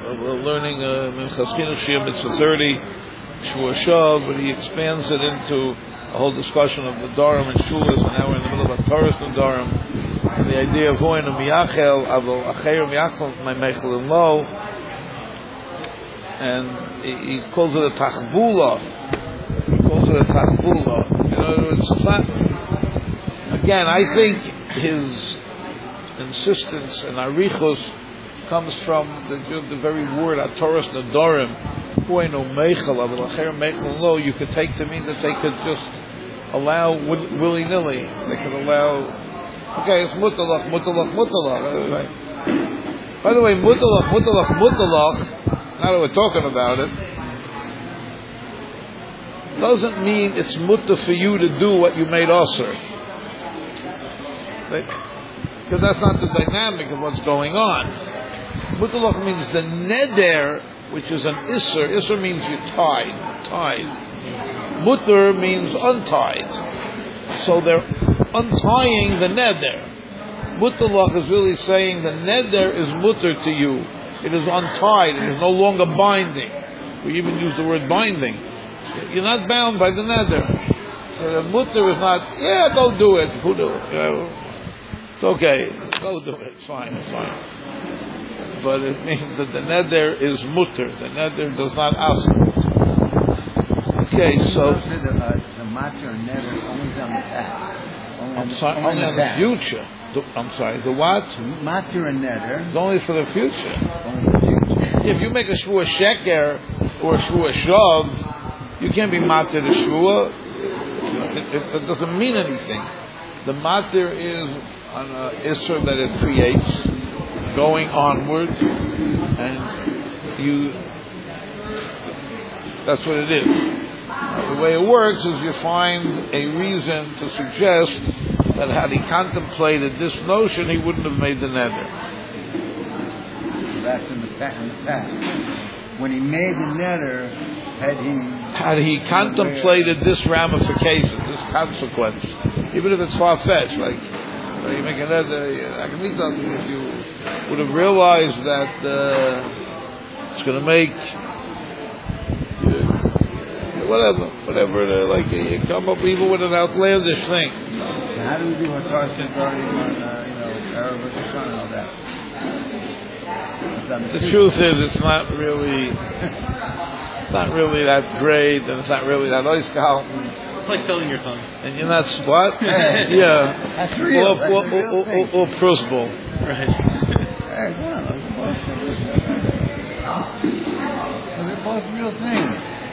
we're learning Minchas Chinuch Mitzvah 30, Shua Shav, but he expands it into a whole discussion of the Dharam and Shulas, and now we're in the middle of a Taurus and Dharam. The idea of Hoin and Miyachel, Avol Acher Miyachel, my Mechel and Lo, and he calls it a Tachbula. In other words, it's not, again, I think his insistence and Arichos comes from the very word Taurus and Dharam. Hoin and Mechel, Avol Acher Mechel and Lo, you could take to mean that they could just allow willy-nilly. They could allow. Okay, it's mutalach. Right. By the way, mutalach. Now that we're talking about it, doesn't mean it's muta for you to do what you made osir. Right? Because that's not the dynamic of what's going on. Mutalach means the neder, which is an isser. Isser means you're tied. Mutter means untied. So they're untying the neder. Mutalach is really saying the neder is mutter to you. It is untied. It is no longer binding. We even use the word binding. You're not bound by the neder. So the mutter is not, go do it. Who do it? It's okay. Go do it. It's fine. But it means that the neder is mutter. The neder does not ask. Okay, so the matter and neder only on the past. I'm sorry, only on the future. I'm sorry, the what? Matter and neder. It's only for the future. Only the future. If you make a shvua sheker or a shvua shav, you can't be matter the shvua. It doesn't mean anything. The matter is on an isser that it creates, going onward, and that's what it is. The way it works is you find a reason to suggest that had he contemplated this notion, he wouldn't have made the neder. That's in the past. When he made the neder, had he contemplated this ramification, this consequence, even if it's far-fetched, like you make a neder, if you would have realized that it's going to make whatever, like you come up even with an outlandish thing. So how do we do a Taurus and Dharam on, Arabic and all that? The truth is, it's not really that great, and it's not really that oiskal. It's like selling your tongue. And you're not what? Yeah. That's real. Or prosbol. Right. They're both real things.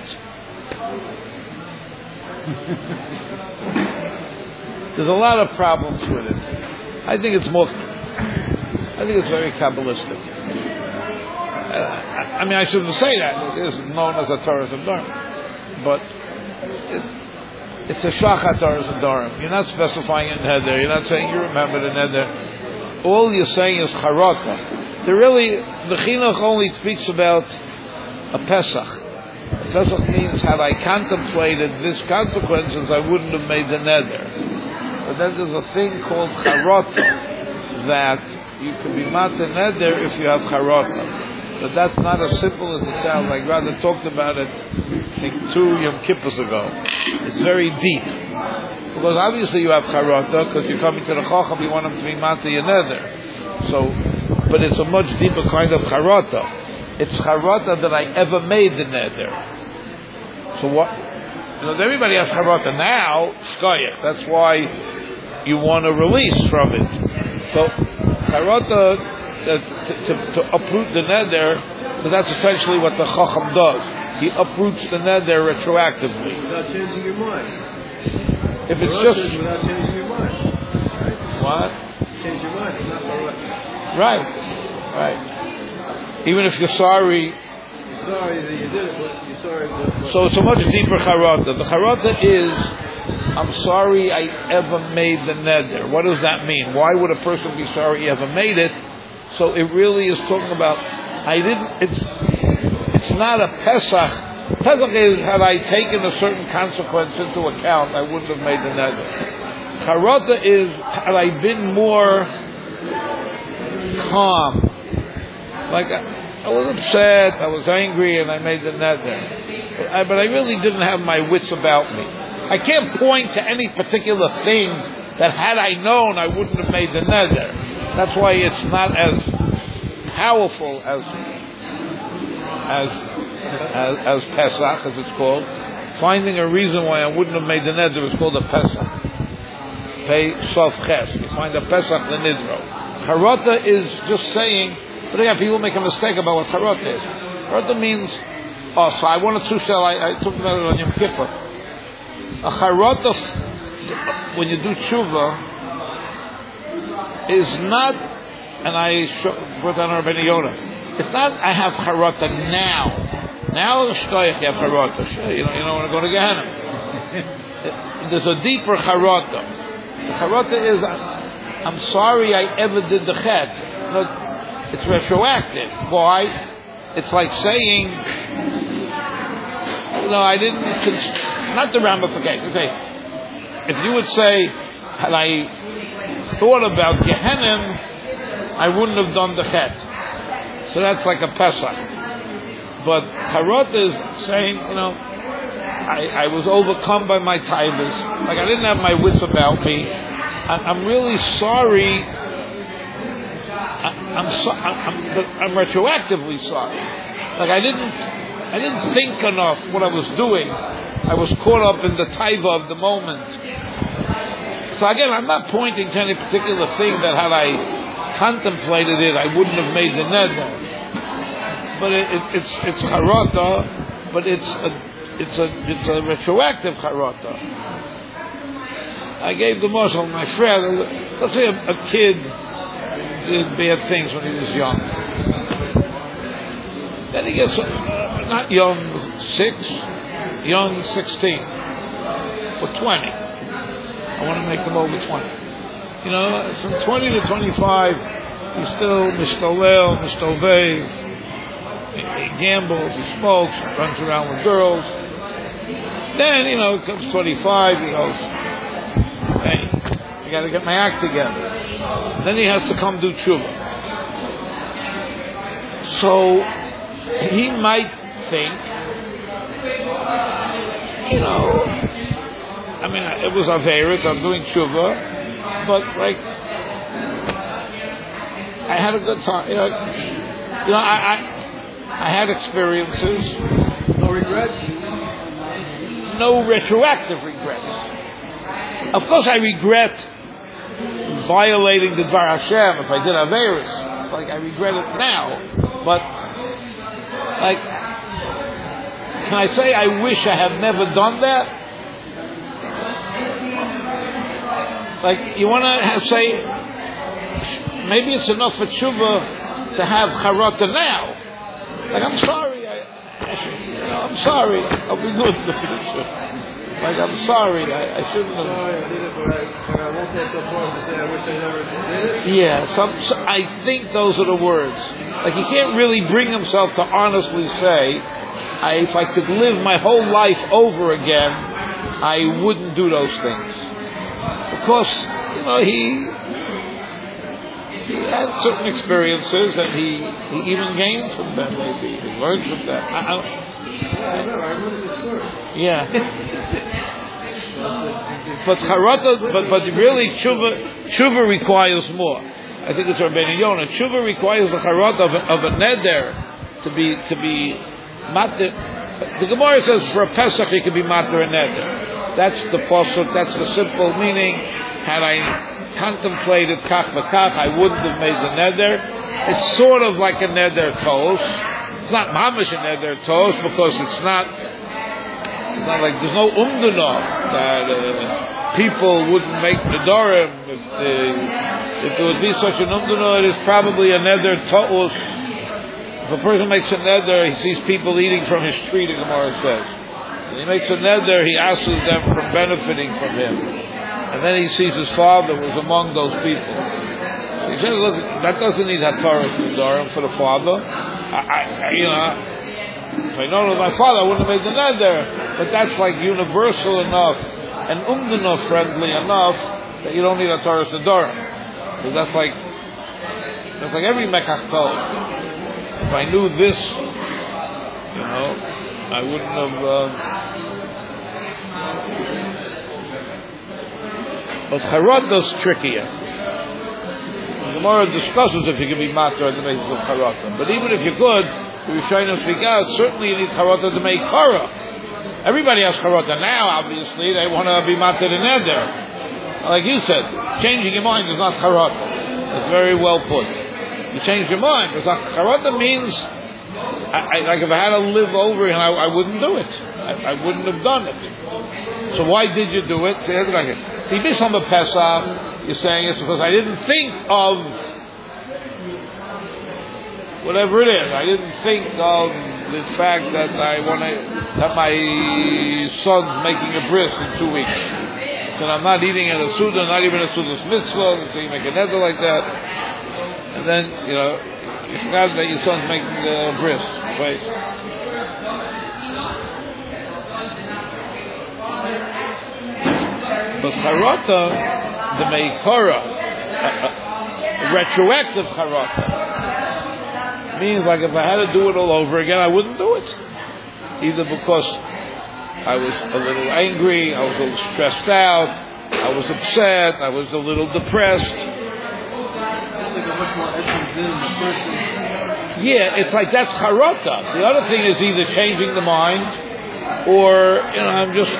There's a lot of problems with it. I think it's very Kabbalistic. I shouldn't say that. It is known as a Taurus and Dharam. But it's a Shachat Taurus and Dharam. You're not specifying in Neder. You're not saying you remember the Neder. All you're saying is Charata. The Chinuch only speaks about a Pesach. Pesach means, had I contemplated this consequences, I wouldn't have made the neder. But then there's a thing called charata, that you can be mater neder if you have charata. But that's not as simple as it sounds. I rather talked about it, I think 2 Yom Kippurs ago. It's very deep. Because obviously you have charata, because you're coming to the Chacham, you want him to be mater your neder. So, but it's a much deeper kind of charata. It's charata that I ever made the neder. So what? Everybody has charata now. Shkoyach. That's why you want a release from it. So charata to uproot the neder, but that's essentially what the chacham does. He uproots the neder retroactively. Without changing your mind. If it's just without changing your mind. Right? What? Change your mind. It's not right. Even if you're sorry. You're sorry that you did it, but you're sorry. So it's a much deeper charata. The charata is, I'm sorry I ever made the neder. What does that mean? Why would a person be sorry he ever made it? So it really is talking about, it's not a Pesach. Pesach is, had I taken a certain consequence into account, I wouldn't have made the neder. Charata is, had I been more calm, like, was upset, I was angry, and I made the neder. But I really didn't have my wits about me. I can't point to any particular thing that had I known I wouldn't have made the neder. That's why it's not as powerful as Pesach, as it's called. Finding a reason why I wouldn't have made the neder is called a Pesach. Pei Sof Ches. You find a Pesach the Nidro. Charata is just saying, but again, people make a mistake about what Charata is. Charata means, so I wanted to say, I talked about it on Yom Kippur. A Charata, when you do tshuva, is not, and I brought down our Rabbeinu Yonah, it's not I have Charata now. Now you have Charata. You don't want to go to Gehenna. There's a deeper Charata. The Charata is, I'm sorry I ever did the chet. It's retroactive. Why? It's like saying, I didn't, not the ramification. Okay. If you would say, had I thought about Gehenna, I wouldn't have done the chet. So that's like a Pesach. But Charata is saying, I was overcome by my taivas. Like I didn't have my wits about me. I'm really sorry. I'm retroactively sorry. Like I didn't think enough what I was doing. I was caught up in the taiva of the moment. So again, I'm not pointing to any particular thing that had I contemplated it, I wouldn't have made the neder. But it's charata, but it's a retroactive charata. I gave the mashal my friend. Let's say a kid did bad things when he was young. Then he gets not young 6, young 16 or 20. I want to make them over 20. From 20 to 25, he's still mishtolel, mishtovei. He gambles, he smokes, he runs around with girls. Then, it comes 25, he goes, hey, I got to get my act together. Then he has to come do tshuva. So, he might think, it was Averis, I'm doing tshuva, but I had a good time. I had experiences. No regrets? No retroactive regrets. Of course I regret violating the Dvar Hashem if I did Averis. I regret it now. But, can I say I wish I had never done that? You want to say, maybe it's enough for tshuva to have charata now. I'm sorry. I'm sorry. I'll be good in the future. I'm sorry. I shouldn't have. Sorry, I did it, but I won't go so far to say I wish I never did it. Yeah, I think those are the words. He can't really bring himself to honestly say, if I could live my whole life over again, I wouldn't do those things. Because, he had certain experiences and he even gained from them, maybe. He learned from them. I remember the story. Yeah. But charata, but really tshuva requires more. I think it's Rabbeinu Yonah. Tshuva requires the charata of a neder to be matir. The Gemara says for a Pesach it could be matir and neder. That's the pasuk. That's the simple meaning. Had I contemplated kach v'kach, I wouldn't have made the neder. It's sort of like a neder tos. It's not mamash a neder tos because it's not like there's no umdana that people wouldn't make nedarim. If there would be such an umdana, it is probably a neder tos. If a person makes a neder, he sees people eating from his tree, the Gemara says. When he makes a neder, he asks them from benefiting from him. And then he sees his father was among those people. So he says, look, that doesn't need Hataras Nedarim for the father. If I know my father, I wouldn't have made the neder. But that's universal enough and umdana friendly enough that you don't need Hataras Nedarim. Because that's like every Mekach Tov. if I knew this, I wouldn't have. But Charata's trickier. The Gemara discusses if you can be matter on the basis of Charata. But even if you could, if you're trying to speak out, certainly you need Charata to make Kara. Everybody has Charata now, obviously. They want to be matter in Neder. Like you said, changing your mind is not Charata. It's very well put. You change your mind. Because Charata means, like if I had to live over it, I wouldn't do it. I wouldn't have done it. So why did you do it? If you miss on the Pesach, you're saying it's because I didn't think of whatever it is. I didn't think of the fact that that my son's making a bris in 2 weeks. So I'm not eating at a Suda, not even a Suda's mitzvah, so you make a neder like that. And then, you forgot that your son's making a bris. Right? But Charata, the Meikara, retroactive Charata, means like if I had to do it all over again, I wouldn't do it. Either because I was a little angry, I was a little stressed out, I was upset, I was a little depressed. Yeah, it's like that's Charata. The other thing is either changing the mind or, I'm just...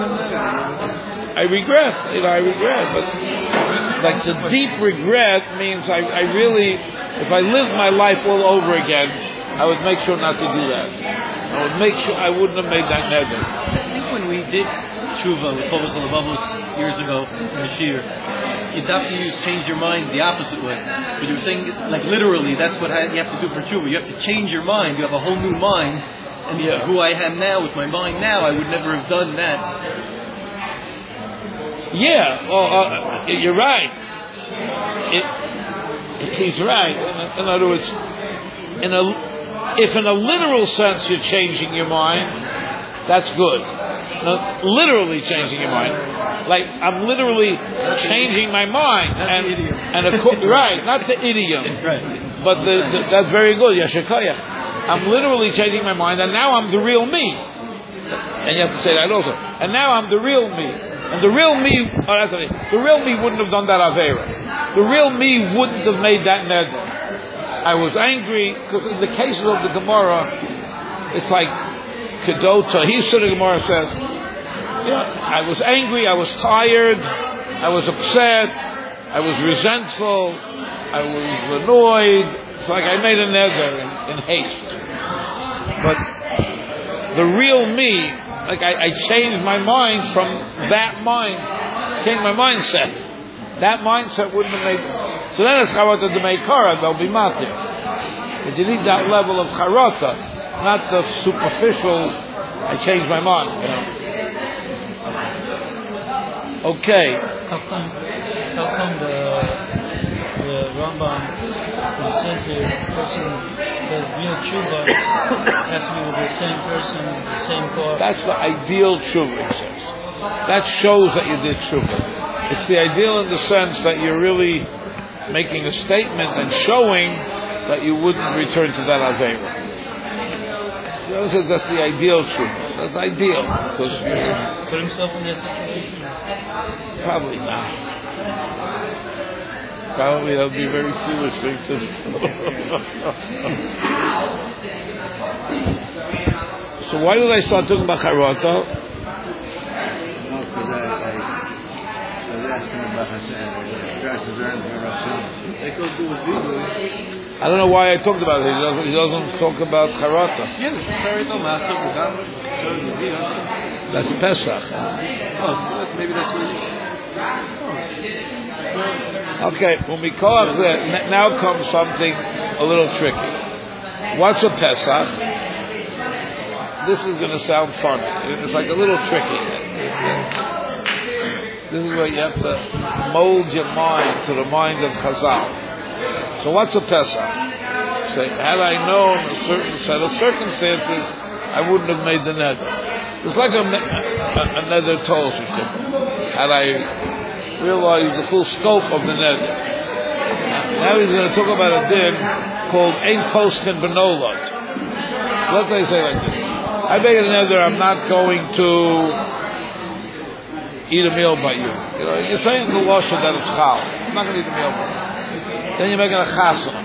I regret, but like the deep regret means I really, if I lived my life all over again, I would make sure not to do that. I would make sure I wouldn't have made that neder. I think when we did tshuva with Chovos Halevavos years ago in the Shir, you have to change your mind the opposite way. But you were saying, like literally, that's what you have to do for tshuva. You have to change your mind. You have a whole new mind. And who I am now, with my mind now, I would never have done that. Yeah, well, you're right. He's right. In other words, if in a literal sense you're changing your mind, that's good. Now, literally changing your mind, like I'm literally changing my mind, right, not the idiom, but that's very good. Yashikaya, I'm literally changing my mind, and now I'm the real me. And you have to say that also. And now I'm the real me. And the real me, the real me wouldn't have done that Aveira. The real me wouldn't have made that neder. I was angry, because in the cases of the Gemara, it's like Kedota. He said the Gemara says, I was angry, I was tired, I was upset, I was resentful, I was annoyed. It's like I made a neder in haste. But the real me, like I changed my mind from that mind, changed my mindset. That mindset wouldn't have made. So then it's Charata de Meikara, they'll be matir. But you need that level of Charata, not the superficial. I changed my mind. Okay. How come the Rambam said the person does real tshuva has to be with the same person, the same core? That's the ideal tshuva, it says. That shows that you did tshuva. It's the ideal in the sense that you're really making a statement and showing that you wouldn't return to that Aveira. That's the ideal tshuva. That's ideal. Because put himself in that situation? Probably not. Probably that would be a very foolish thing to do. So why did I start talking about Charata? No, because I was asking about I don't know why I talked about it. He doesn't talk about Charata. That's Pesach. Maybe that's what Okay, when we call up there, now comes something a little tricky. What's a Pesach? This is going to sound funny. It's like a little tricky. This is where you have to mold your mind to the mind of Chazal. So what's a Pesach? Say, had I known a certain set of circumstances, I wouldn't have made the neder. It's like a neder Torah. Had I realized the full scope of the neder. Now he's going to talk about a din called Ein Posken Benolad. Let's say like this. I make a neder, I'm not going to eat a meal by you. You know, you're saying the Lashon that it's chal. I'm not going to eat a meal by you. Then you're making a chasana.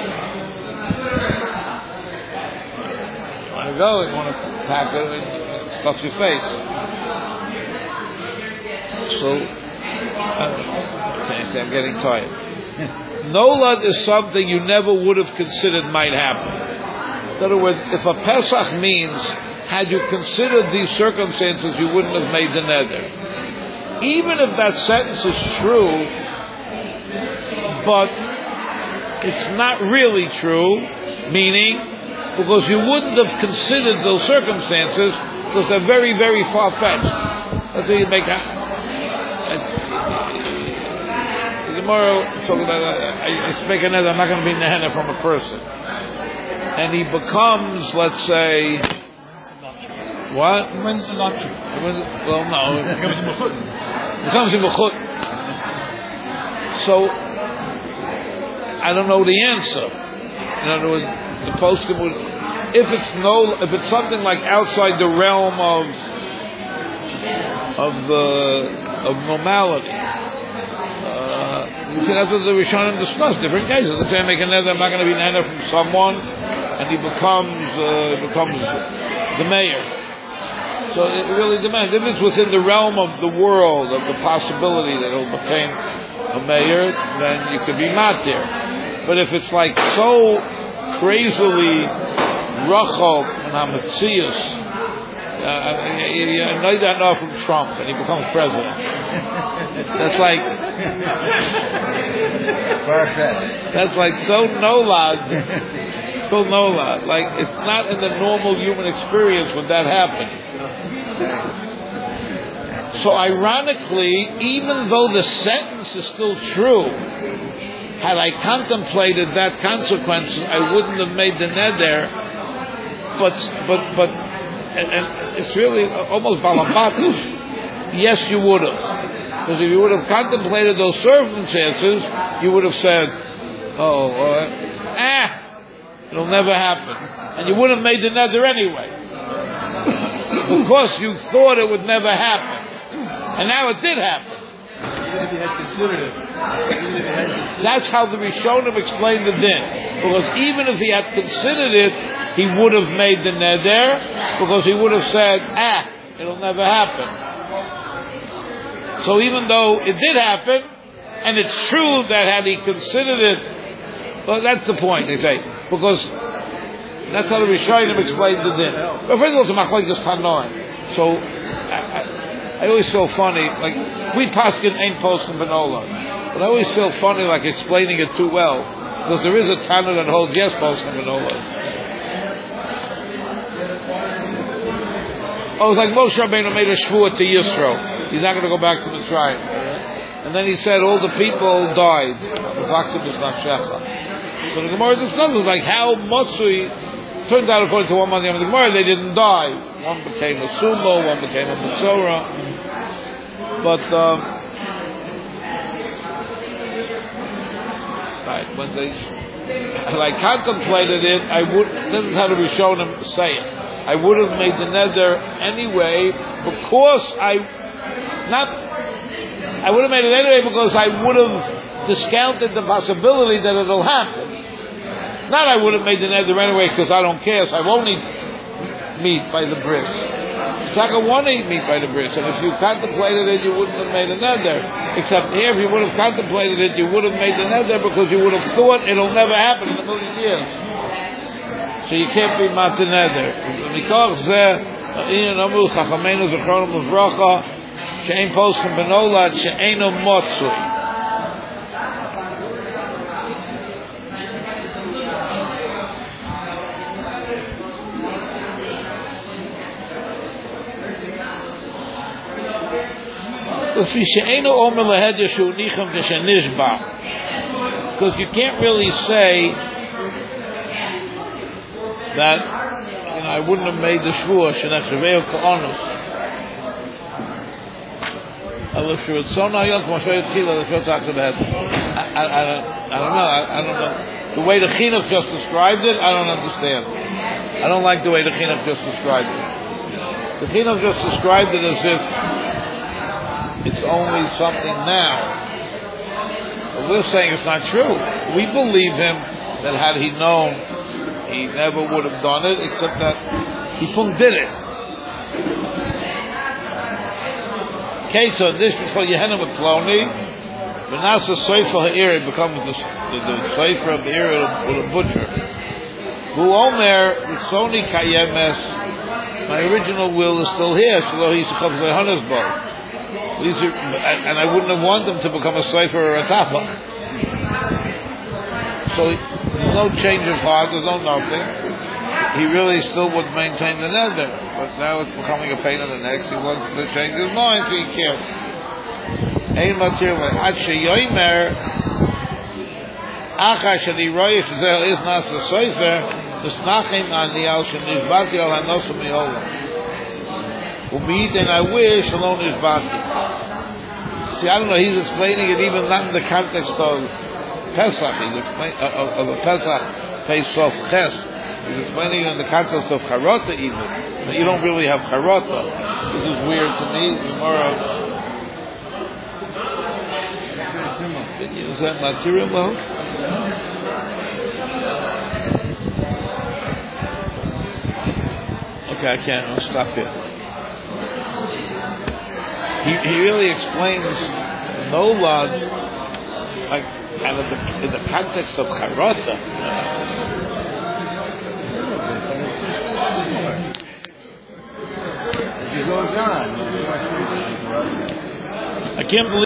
You want to go, you want to pack it and stuff your face. So, I'm getting tired. Nolad is something you never would have considered might happen. In other words, if a Pesach means, had you considered these circumstances, you wouldn't have made the neder. Even if that sentence is true, but it's not really true, meaning, because you wouldn't have considered those circumstances, because they're very, very far-fetched. That's how you make a... Tomorrow, so I speak another, I'm not going to be nehena from a person. And he becomes, let's say, what? He wins the lottery. Well, no. He becomes a mechut. So, I don't know the answer. In other words, the poskim would, if it's something like outside the realm of normality. You see, that's what the Rishonim discussed, different cases. Let's say I make a neder, I'm not going to be neder from someone, and he becomes the mayor. So it really depends. If it's within the realm of the world, of the possibility that he'll become a mayor, then you could be matir. But if it's like so crazily rachel and hametzius, you know that now from Trump, and he becomes president. That's like that's like so nolad. So nolad. Like it's not in the normal human experience would that happen. So ironically, even though the sentence is still true, had I contemplated that consequence, I wouldn't have made the neder. But and it's really almost balabatish. Yes, you would have. Because if you would have contemplated those circumstances, you would have said, it'll never happen. And you would have made the neder anyway. Because you thought it would never happen. And now it did happen. Even if he had considered it. That's how the Rishonim explained the din. Because even if he had considered it, he would have made the neder, because he would have said, it'll never happen. So even though it did happen, and it's true that had he considered it, well, that's the point, they say. Because that's how the Rishonim explained the din. But first of all, it's a machlokes Tanoim. So, I always feel funny, like, we paskin ain't poskin benola. But I always feel funny, like, explaining it too well. Because there is a Tana that holds yes poskin benola. Oh, it's like Moshe Rabbeinu made a shvuah to Yisro. He's not going to go back to Mitzrayim. And then he said all the people died. So the Gemara discusses like how Motzui turned out according to one man the Gemara they didn't die. One became a sumo, one became a Metzora. But right, when they contemplated it, this is how the Rishonim say it. I would have made the neder anyway because I would have made it anyway because I would have discounted the possibility that it'll happen. Not I would have made the neder anyway because I don't care, so I won't eat meat by the bris. It's like I want to eat meat by the bris, and if you contemplated it, you wouldn't have made a neder. Except here, if you would have contemplated it, you would have made the neder because you would have thought it'll never happen in a million years. So you can't be matir neder. Because in Amul Chachamenu Zechronim Uvracha she'ein poskim benolad she'eino motzui. Because you can't really say that I wouldn't have made the shvuah shenachshaveu ka'onus. I don't know. The way the Chinuch just described it, I don't understand. I don't like the way the Chinuch just described it. The Chinuch just described it as if it's only something now. But we're saying it's not true. We believe him that had he known, he never would have done it, except that he did it. Okay, so this is for Yehenna Matloni. Benasa Soifa Ha'ir becomes the Soifa of the Ha'ir with a butcher. Who Omer, Soni Kayemes, my original will is still here, so he's a couple of Yehenna's boat. And I wouldn't have wanted him to become a Soifa or a Tapa. So there's no change of heart, there's no nothing. He really still would maintain the nether, but now it's becoming a pain in the neck. He wants to change his mind, so he can't. Ein material. Ache yoimer, acha shani roish zel is nas the soifer, nisnachim an lial shenishbati al hanosu mi'olam. U'mi'id and I wish alone nishbati. See, I don't know, he's explaining it even not in the context of Pesach. He's explaining, of a Pesach, Pesach Ches. He's explaining it in the context of Charata even. But you don't really have Charata. This is weird to me. Is that material? Okay, I can't. I'll stop here. He really explains no lodge, like, and in the context of Charata. It goes on. I can't believe